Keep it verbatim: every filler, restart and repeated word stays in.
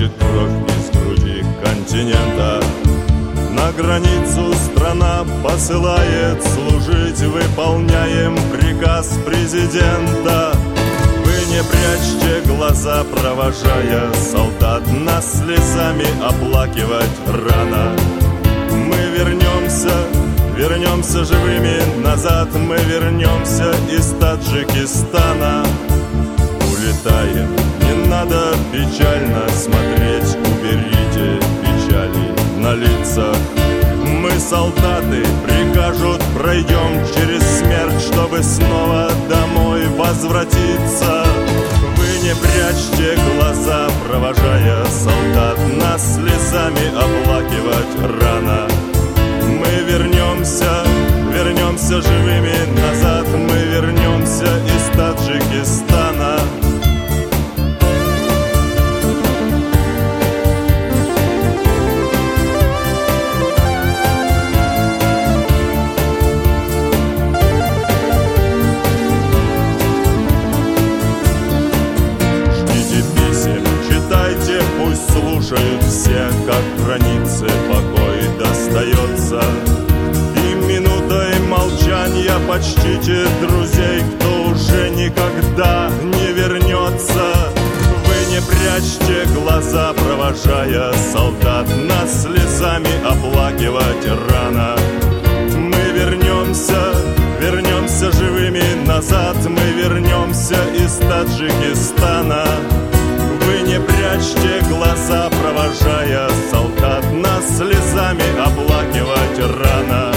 хлещет кровь из груди континента. На границу страна посылает служить, выполняем приказ президента. Вы не прячьте глаза, провожая солдат, нас слезами оплакивать рано. Мы вернемся, вернемся живыми назад, мы вернемся из Таджикистана. Улетаем, не надо печально смотреть, уберите печали на лицах. Мы солдаты, прикажут, пройдем через смерть, чтобы снова домой возвратиться. Вы не прячьте глаза, провожая солдат, нас слезами оплакивать рано. Мы вернемся, вернемся живыми назад, мы вернемся из Таджикистана. Слушают все, как границы покой достается. И минутой молчания почтите друзей, кто уже никогда не вернется. Вы не прячьте глаза, провожая солдат, нас слезами оплакивать рано. Мы вернемся, вернемся живыми назад, мы вернемся из Таджикистана. Вы не прячьте глаза, провожая солдат, нас слезами оплакивать рано.